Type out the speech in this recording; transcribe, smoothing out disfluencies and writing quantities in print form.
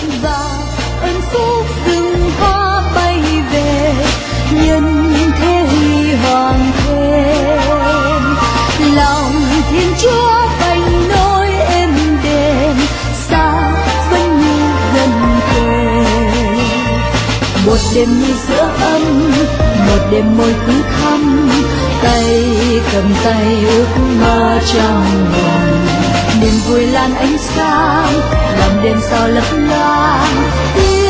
và ơn phúc rừng hoa bay về, nhân thế huy hoàng thêm. Lòng Thiên Chúa vành nối êm đềm, xa vẫn như gần kề. Một đêm như giữa ấm, một đêm môi cứ thắm, tay cầm tay ước mơ trong lòng. Niềm vui lan ánh sáng, làm đêm sao lấp loáng.